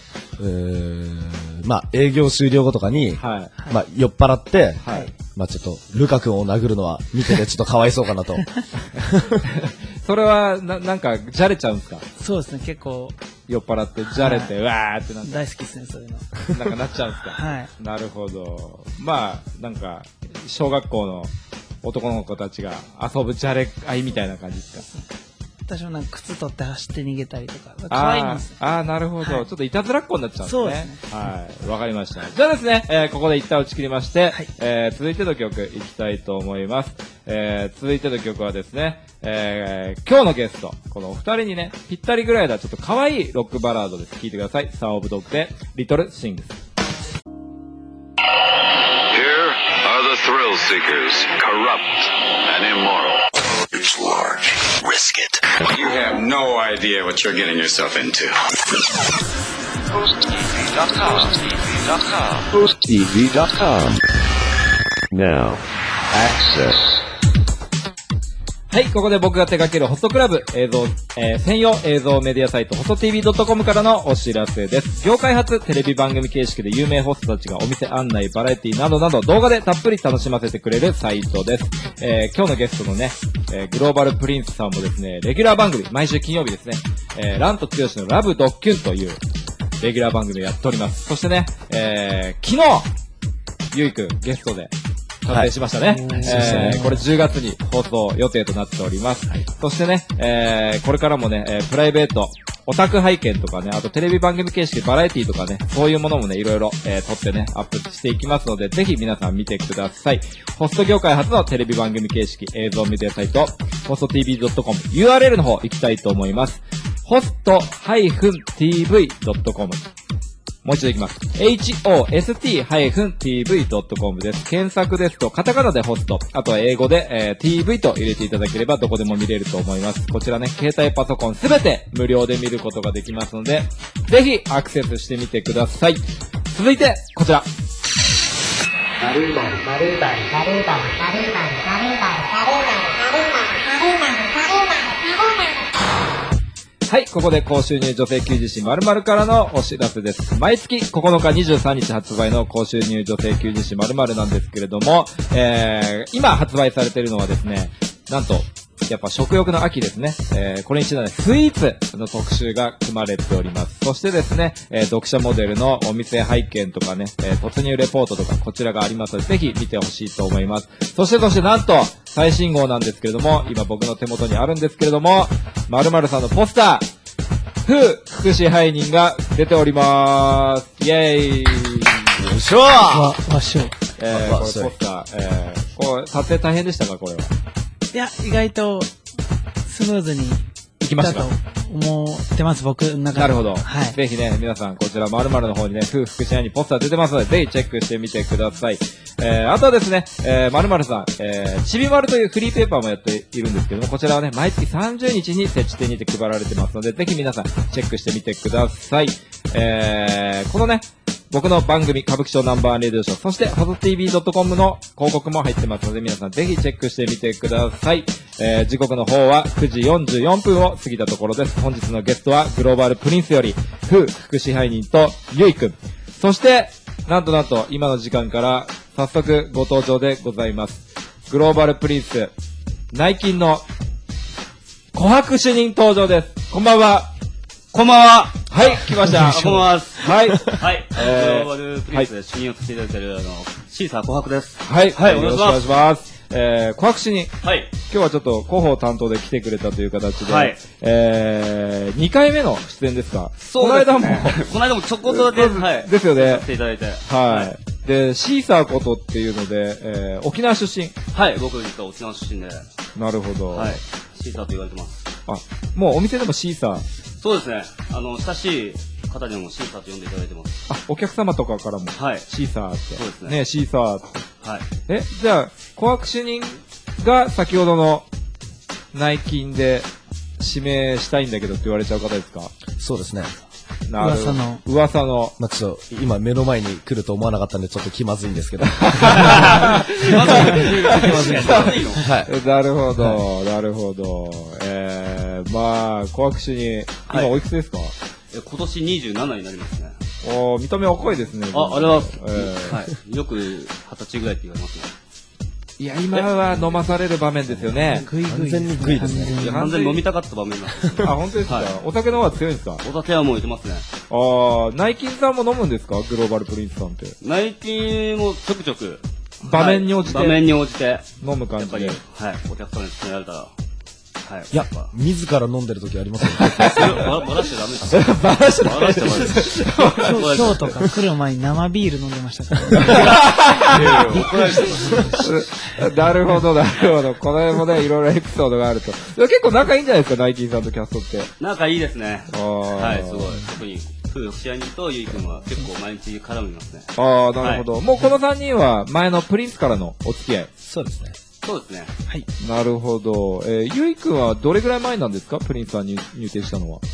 Speaker 4: まあ、営業終了後とかに、はい。まあ、酔っ払って、はい。まあ、ちょっと、ルカ君を殴るのは見ててちょっとかわいそうかなと。
Speaker 2: それは、なんか、じゃれちゃうんですか？
Speaker 3: そうですね、結構。
Speaker 2: 酔っ払って、じゃれて、わーってなって。
Speaker 3: 大好きですね、そういうの。
Speaker 2: なんかなっちゃうんですか？はい。なるほど。まあ、なんか、小学校の男の子たちが遊ぶじゃれ合いみたいな感じですか？
Speaker 3: 私もなんか靴取って走って逃げたりとか。可愛いんですね。
Speaker 2: ああ、なるほど、はい。ちょっといたずらっ子になっちゃうんですね。
Speaker 3: そうですね。
Speaker 2: はい。わかりました。じゃあですね、ここで一旦打ち切りまして、はい、続いての曲いきたいと思います。続いての曲はですね、今日のゲスト、このお二人にね、ぴったりぐらいだ、ちょっと可愛いロックバラードです。聴いてください。サンオブドッグで、リトルシングス。
Speaker 1: Here are the thrill seekers, corrupt and immoral. It's large. Risk it. You have no idea what you're getting yourself into.
Speaker 5: HostTV.com. Now, access.
Speaker 2: はい、ここで僕が手掛けるホストクラブ映像、専用映像メディアサイトホスト TV.com からのお知らせです。業界初テレビ番組形式で有名ホストたちがお店案内、バラエティなどなど動画でたっぷり楽しませてくれるサイトです。今日のゲストのね、グローバルプリンスさんもですね、レギュラー番組、毎週金曜日ですね、ランと剛のラブドッキュンというレギュラー番組をやっております。そしてね、昨日、ゆいくんゲストで完成しましたね。これ10月に放送予定となっております。はい、そしてね、これからもね、プライベート、オタク拝見とかね、あとテレビ番組形式、バラエティとかね、そういうものもね、いろいろ、撮ってね、アップしていきますので、ぜひ皆さん見てください。ホスト業界初のテレビ番組形式、映像メディアサイト、ホスト TV.com、URL の方行きたいと思います。ホスト -tv.com。もう一度いきます。host-tv.com です。検索ですと、カタカナでホスト、あとは英語で、TV と入れていただければどこでも見れると思います。こちらね、携帯パソコンすべて無料で見ることができますので、ぜひアクセスしてみてください。続いて、こちら。はい、ここで高収入女性給仕師〇〇からのお知らせです。毎月9日23日発売の高収入女性給仕師〇〇なんですけれども、今発売されているのはですね、なんと、やっぱ食欲の秋ですね。これにちなんでスイーツの特集が組まれております。そしてですね、読者モデルのお店拝見とかね、突入レポートとかこちらがありますので、ぜひ見てほしいと思います。そしてなんと、最新号なんですけれども、今僕の手元にあるんですけれども、〇〇さんのポスター、副支配人が出ております。イェーイ。よ
Speaker 4: いしょー。
Speaker 3: わしょ。
Speaker 2: これポスター、これ撮影大変でしたか、これは。
Speaker 3: いや、意外とスムーズに
Speaker 2: いきましたと
Speaker 3: 思ってます、僕の中で。
Speaker 2: なるほど。
Speaker 3: はい。
Speaker 2: ぜひね、皆さん、こちら〇〇の方にね、副支配人ポスター出てますので、ぜひチェックしてみてください。あとはですね、〇〇さん、ちびまるというフリーペーパーもやっているんですけども、こちらはね、毎月30日に設置店にて配られてますので、ぜひ皆さん、チェックしてみてください。このね、僕の番組、歌舞伎町ナンバーワンレディオショー、そして、ホスト TV.com の広告も入ってますので、皆さんぜひチェックしてみてください。時刻の方は9時44分を過ぎたところです。本日のゲストは、グローバルプリンスより、副支配人と、ゆいくん。そして、なんと今の時間から、早速ご登場でございます。グローバルプリンス、内勤の、琥珀主任登場です。こんばんは。
Speaker 6: こんばんは。
Speaker 2: はい、来ました。
Speaker 6: こんばんは。
Speaker 2: はい。
Speaker 6: はい。グローバルプリンスで主任をさせていただいている、シーサー琥珀です。
Speaker 2: はい。はい、よろしくお願いします。琥珀主任。
Speaker 6: はい。
Speaker 2: 今日はちょっと広報担当で来てくれたという形で、
Speaker 6: はい。
Speaker 2: 2回目の出演ですか？
Speaker 6: そうですね。この間もちょこっとだけ、はい。
Speaker 2: ですよね。
Speaker 6: させていただいて。
Speaker 2: はい。で、シーサーことっていうので、沖縄出身。
Speaker 6: はい、僕実は沖縄出身で。
Speaker 2: なるほど。
Speaker 6: はい。シーサーと言われてます。
Speaker 2: あ、もうお店でもシーサー。
Speaker 6: そうですね。親しい方にもシーサーと呼んでいただいてます。
Speaker 2: あ、お客様とかからも。
Speaker 6: はい。
Speaker 2: シーサーって。
Speaker 6: そうですね。
Speaker 2: ね、シーサーって。
Speaker 6: はい。
Speaker 2: じゃあ、琥珀主任が先ほどの内勤で指名したいんだけどって言われちゃう方ですか？
Speaker 4: そうですね。
Speaker 3: 噂の。
Speaker 2: 噂の。
Speaker 4: まあ、ちょっと、今目の前に来ると思わなかったんで、ちょっと気まずいんですけど。気
Speaker 6: まずいの
Speaker 4: はい。
Speaker 2: なるほど、なるほど。まあ、小悪主任、今おいくつですか？
Speaker 6: 今年27になりますね。
Speaker 2: 見た目若いですね。
Speaker 6: あれは、はい。よく20歳ぐらいって言われますね。
Speaker 2: いや、今は飲まされる場面ですよね。
Speaker 3: グイグイ。
Speaker 4: 完全にグイですね。
Speaker 6: いや、完全に飲みたかった場面なんです。
Speaker 2: あ、本当ですか？お酒の方が強いんですか？
Speaker 6: お酒はもう入れますね。
Speaker 2: 内勤さんも飲むんですか？グローバルプリンスさんって。
Speaker 6: 内勤もちょくちょく。
Speaker 2: 場面に応じて。
Speaker 6: 場面に応じて。
Speaker 2: 飲む感じで。
Speaker 6: やっぱり、はい。お客さんに勧められたら。はい。
Speaker 4: いや、自ら飲んでる時ありますよね。
Speaker 6: バラしちゃダメです。
Speaker 4: バラしちゃダメです。
Speaker 3: 今日とか来る前に生ビール飲んでましたからね。
Speaker 2: なるほど、なるほど。この辺もね、いろいろエピソードがあると。結構仲いいんじゃないですか、ナイキンさんとキャストって。
Speaker 6: 仲いいですね。はい、すごい。特に、夫婦試合にとゆいくんは結構毎日絡みますね。
Speaker 2: なるほど。もうこの3人は前のプリンスからのお付き合い。
Speaker 4: そうですね。
Speaker 6: そうですね。
Speaker 3: はい。
Speaker 2: なるほど。ゆいくんはどれぐらい前なんですか？プリンスさんに入店したのは。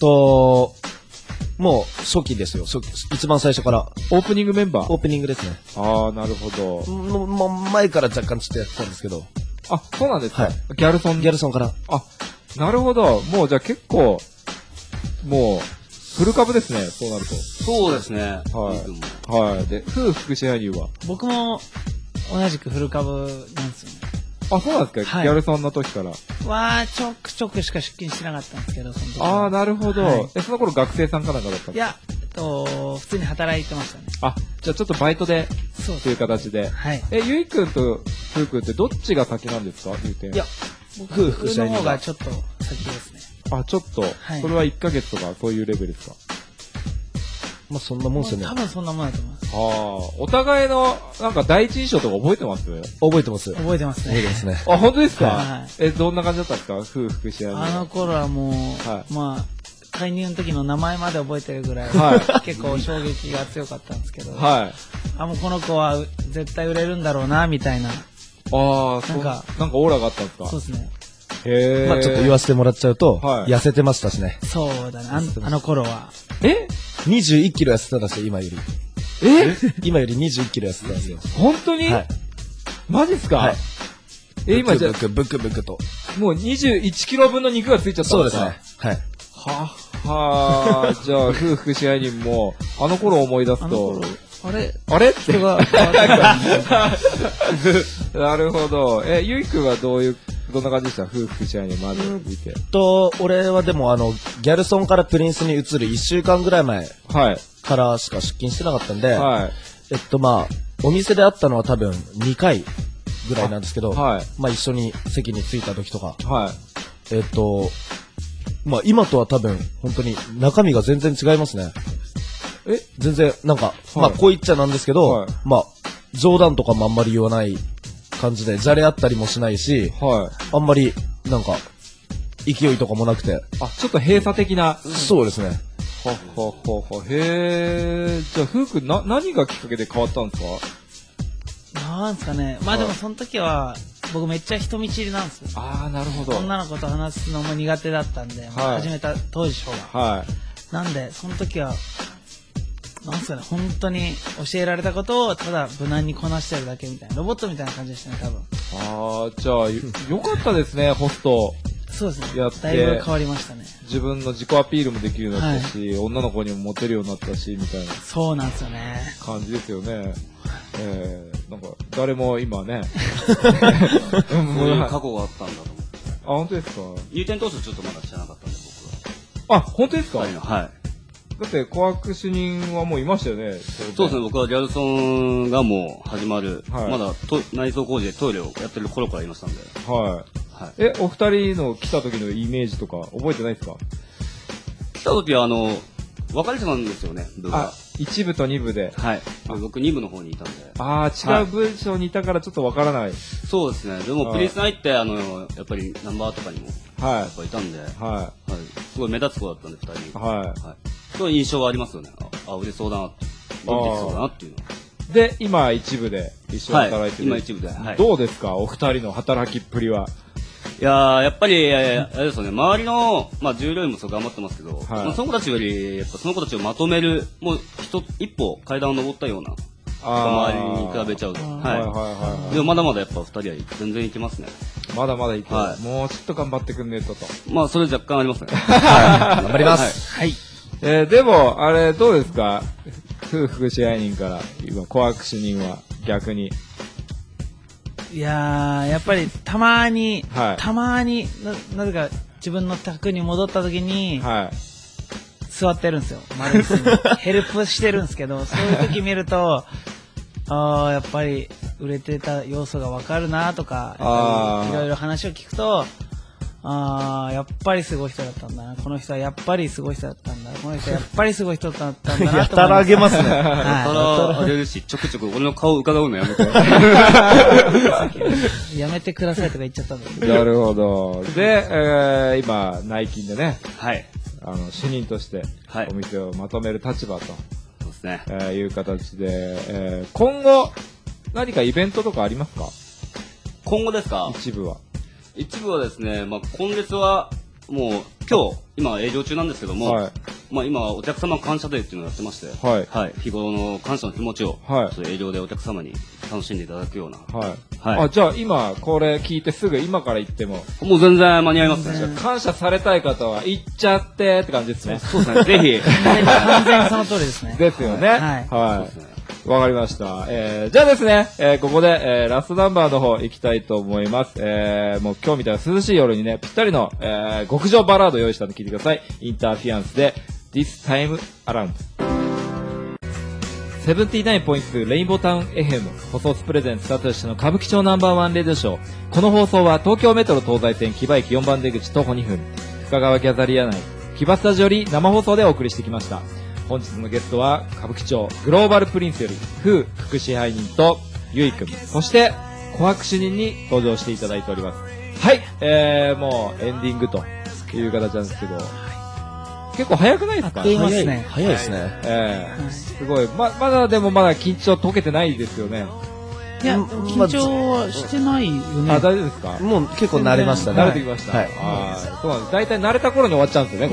Speaker 4: もう初期ですよ。一番最初から。
Speaker 2: オープニングメンバー？
Speaker 4: オープニングですね。
Speaker 2: なるほど。
Speaker 4: 前から若干ちょっとやってたんですけど。
Speaker 2: あ、そうなんですか？
Speaker 4: はい。
Speaker 2: ギャルソン
Speaker 4: から。
Speaker 2: なるほど。もうじゃあ結構、もう、フル株ですね、そうなると。
Speaker 6: そうですね。
Speaker 2: はい。で、副支配人は？
Speaker 3: 僕も、同じくフル株なんですよね。
Speaker 2: あ、そうなんですか？ギャルソンの時から。
Speaker 3: ちょくちょくしか出勤してなかったんですけど、その時。
Speaker 2: なるほど。その頃学生さんかなんかだったんですか？
Speaker 3: いや、普通に働いてましたね。
Speaker 2: じゃあちょっとバイトで、っていう形で。
Speaker 3: はい。
Speaker 2: ゆいくんとふうくんってどっちが先なんですか？言うて。
Speaker 3: いや、僕の方がちょっと先ですね。
Speaker 2: ちょっと。それは1ヶ月とかそういうレベルですか？
Speaker 4: まあそんなもんですよね。
Speaker 3: 多分そんなもんだと思います。
Speaker 2: お互いの、なんか第一印象とか覚えてます？
Speaker 4: 覚えてます。
Speaker 3: 覚えてますね。
Speaker 4: 覚えてますね。
Speaker 2: 本当ですか？
Speaker 3: はい。
Speaker 2: どんな感じだったんですか？副支配人。
Speaker 3: あの頃はもう、まあ、介入の時の名前まで覚えてるぐらい、結構衝撃が強かったんですけど、もうこの子は絶対売れるんだろうな、みたいな。なんか
Speaker 2: オーラがあったんですか？
Speaker 3: そうですね。
Speaker 4: まあちょっと言わせてもらっちゃうと、痩せてましたしね。
Speaker 3: そうだね、あの頃は。
Speaker 4: 21キロ痩せてたんですよ、今より。今より21キロ痩せてたんですよ。
Speaker 2: 本当に？はい。マジっすか？はい。今じゃ、
Speaker 4: ブクブクと。
Speaker 2: もう21キロ分の肉がついちゃったんですか？
Speaker 4: そうですね。
Speaker 2: はい。じゃあ、夫婦支配人も、あの頃思い出すと、
Speaker 3: あれ
Speaker 2: って。なるほど。ゆいくんはどんな感じでした？夫婦支配人まず見て。
Speaker 4: 俺はでもギャルソンからプリンスに移る1週間ぐらい前からしか出勤してなかったんで、まあ、お店で会ったのは多分2回ぐらいなんですけど、まあ一緒に席に着いた時とか、まあ今とは多分本当に中身が全然違いますね。全然なんか、まあこう言っちゃなんですけど、まあ冗談とかもあんまり言わない感じで、じゃれあったりもしないし、あんまりなんか勢いとかもなくて、
Speaker 2: ちょっと閉鎖的な。
Speaker 4: そうですね。
Speaker 2: じゃあふうくん何がきっかけで変わったんですか？
Speaker 3: なんですかね。まあでもその時は僕めっちゃ人見知りなんですよ。
Speaker 2: なるほど。
Speaker 3: 女の子と話すのも苦手だったんで、始めた当時は。なんでその時はなんすかね、本当に教えられたことをただ無難にこなしてるだけみたいな、ロボットみたいな感じでしたね、多分。
Speaker 2: じゃあよかったですね、ホスト。
Speaker 3: そうですね。だいぶ変わりましたね。
Speaker 2: 自分の自己アピールもできるようになったし、女の子にもモテるようになったし、みたいな。
Speaker 3: そうなんですよね。
Speaker 2: 感じですよね。なんか、誰も今ね。
Speaker 6: そういう過去があったんだと思って。
Speaker 2: 本当ですか？
Speaker 6: 入店当初ちょっとまだ知らなかったんで、僕
Speaker 2: は。本当ですか？
Speaker 6: はい。
Speaker 2: だって、小悪主任はもういましたよね。
Speaker 6: そうですね、僕はギャルソンがもう始まる、まだ内装工事でトイレをやってる頃からいましたんで。
Speaker 2: お二人の来た時のイメージとか覚えてないですか？
Speaker 6: 来た時は分かれてたんですよね、部が。
Speaker 2: 1部と2部で。
Speaker 6: 僕2部の方にいたんで。
Speaker 2: 違う部署にいたからちょっと分からない。
Speaker 6: そうですね。でもプリンスナイってやっぱりナンバーとかにもやっぱいたんで、すごい目立つ子だったんで、2人。すごい印象はありますよね。売れそうだな、伸びてきそうだなっていうのは。
Speaker 2: で、今1部で。 一緒に働いてる。
Speaker 6: 今一部で。
Speaker 2: どうですかお二人の働きっぷりは。
Speaker 6: いやー、やっぱり、あれですよね、周りの、従業員もそう頑張ってますけど、その子たちより、やっぱその子たちをまとめる、もう一歩階段を登ったような、周りに比べちゃうと。でもまだまだやっぱ二人は全然いけますね。
Speaker 2: まだまだいける。もうちょっと頑張ってくんねえと。
Speaker 6: それ若干ありますね。
Speaker 4: 頑張ります。
Speaker 3: はい。
Speaker 2: でも、あれ、どうですか夫婦支配人から、今、コアク主任は逆に。
Speaker 3: いやー、やっぱりたまーに、なぜか自分の宅に戻った時に、座ってるんですよ。丸椅子に。ヘルプしてるんですけど、そういう時見ると、やっぱり売れてた要素がわかるなとか、いろいろ話を聞くと、やっぱりすごい人だったんだな。この人はやっぱりすごい人だったんだ。この人はやっぱりすごい人だったんだなと思います。
Speaker 4: やたらあげますね。
Speaker 6: やたらあげるし、ちょくちょく俺の顔伺うのやめて。
Speaker 3: やめてくださいとか言っちゃったんだけ
Speaker 2: ど。なるほど。で、今、内勤でね、主任としてお店をまとめる立場と、
Speaker 6: そうですね。
Speaker 2: いう形で、今後、何かイベントとかありますか？
Speaker 6: 今後ですか？
Speaker 2: 一部は
Speaker 6: ですね、今月は、もう、今営業中なんですけども、今はお客様感謝デーっていうのをやってまして、日頃の感謝の気持ちを、営業でお客様に楽しんでいただくような。
Speaker 2: じゃあ今、これ聞いてすぐ今から行っても。
Speaker 6: もう全然間に合いますね。
Speaker 2: 感謝されたい方は行っちゃってって感じですね。
Speaker 6: そうですね、ぜひ。
Speaker 3: 完全にその通りですね。
Speaker 2: ですよね。わかりました。じゃあですね、ここで、ラストナンバーの方行きたいと思います。もう今日みたいな涼しい夜にね、ぴったりの、極上バラード用意したので聞いてください。インターフィアンスで、This Time Around。79.2 レインボータウン FM 放送スプレゼンツ佐藤氏の歌舞伎町ナンバーワンレディオショー。この放送は東京メトロ東西線木場駅4番出口徒歩2分、深川ギャザリア内、木場スタジオより生放送でお送りしてきました。本日のゲストは歌舞伎町グローバルプリンスより風副支配人とゆいくん、そしてコアク主任に登場していただいております。はい、もうエンディングという形なんですけど、結構早くないですか？
Speaker 3: 早いですね。
Speaker 4: 早いですね。
Speaker 2: すごい。まだでもまだ緊張解けてないですよね。
Speaker 3: いや、緊張はしてないよね。
Speaker 2: 大丈夫ですか？
Speaker 4: もう結構慣れましたね。
Speaker 2: 慣れてきました。そうなんです。大体慣れた頃に終わっちゃうんですよね、こ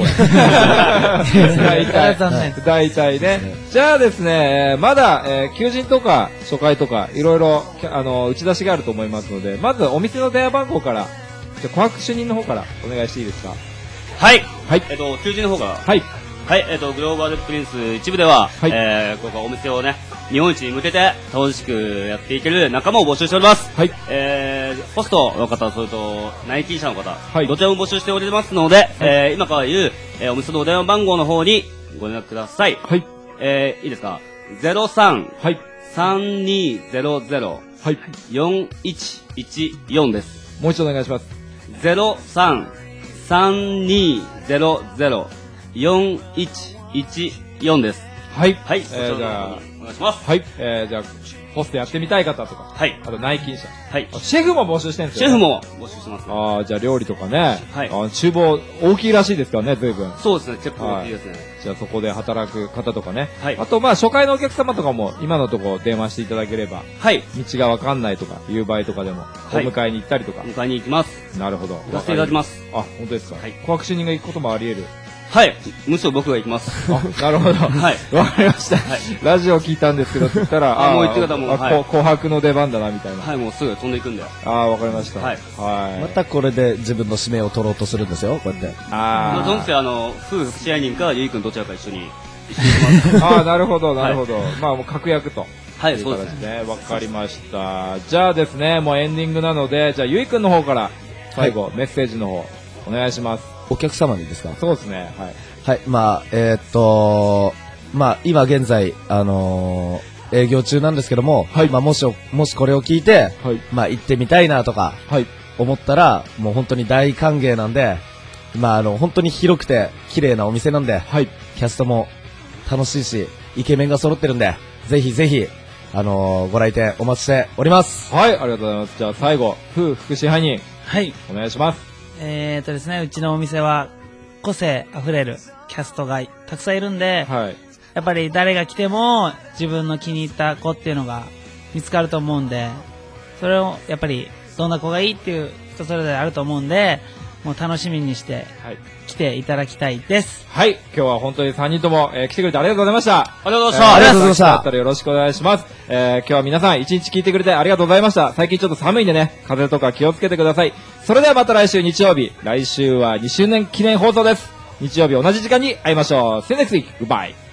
Speaker 2: れ。大体ね。じゃあですね、まだ、求人とか初回とかいろいろ打ち出しがあると思いますので、まずお店の電話番号から、じゃコアク主任の方からお願いしていいですか？
Speaker 6: はい。求人の方から。はい。グローバルプリンス一部では、ここお店をね、日本一に向けて楽しくやっていける仲間を募集しております。ホストの方、それと内勤者の方、どちらも募集しておりますので、今から言う、お店のお電話番号の方にご連絡ください。いいですか？ 03-3200-4114 です。
Speaker 2: もう一度お願いします。
Speaker 6: 03-3200-4114 です。
Speaker 2: はい。
Speaker 6: じゃあ、お願いします。
Speaker 2: じゃあ、ホストやってみたい方とか。あと内勤者。シェフも募集してるんです
Speaker 6: よ。シェフも募集してます。
Speaker 2: じゃあ料理とかね。厨房大きいらしいですからね、随分。
Speaker 6: そうですね、結構大きいですね。
Speaker 2: じゃあそこで働く方とかね。あと初回のお客様とかも今のところ電話していただければ。道がわかんないとかいう場合とかでも、お迎えに行ったりとか。
Speaker 6: 迎えに行きます。
Speaker 2: なるほど。
Speaker 6: 行かせていただきます。
Speaker 2: 本当ですか？コアク主任が行くこともあり得る。
Speaker 6: むしろ僕が行きます。
Speaker 2: なるほど。わかりました。ラジオ聞いたんですけどって言ったら、
Speaker 6: もう言ってください、もう。
Speaker 2: 紅白の出番だな、みたいな。
Speaker 6: もうすぐ飛んでいくんで。
Speaker 2: わかりました。
Speaker 4: またこれで自分の指名を取ろうとするんですよ、こうやって。
Speaker 6: どんせ、夫婦支配人か、ゆいくんどちらか一緒に。
Speaker 2: なるほど、なるほど。もう確約と。
Speaker 6: そうです
Speaker 2: ね。わかりました。じゃあですね、もうエンディングなので、じゃあゆいくんの方から、最後、メッセージの方、お願いします。
Speaker 4: お客様にですか？
Speaker 2: そうですね。
Speaker 4: 今現在、営業中なんですけども、もしこれを聞いて、行ってみたいなとか、思ったら、もう本当に大歓迎なんで、本当に広くて綺麗なお店なんで、キャストも楽しいし、イケメンが揃ってるんで、ぜひぜひ、ご来店お待ちしております。
Speaker 2: ありがとうございます。じゃあ最後、副支配人。お願いします。
Speaker 3: ですね、うちのお店は個性あふれるキャストがたくさんいるんで、やっぱり誰が来ても自分の気に入った子っていうのが見つかると思うんで、それをやっぱりどんな子がいいっていう人それぞれあると思うんで、もう楽しみにして来ていただきたいです。
Speaker 2: はい、今日は本当に3人とも、来てくれてありがとうございました。
Speaker 6: ありがとうございました。
Speaker 4: ありがとうございました。
Speaker 2: だったらよろしくお願いします。今日は皆さん1日聞いてくれてありがとうございました。最近ちょっと寒いんでね、風邪とか気をつけてください。それではまた来週日曜日、来週は2周年記念放送です。日曜日同じ時間に会いましょう。See you next week. Goodbye.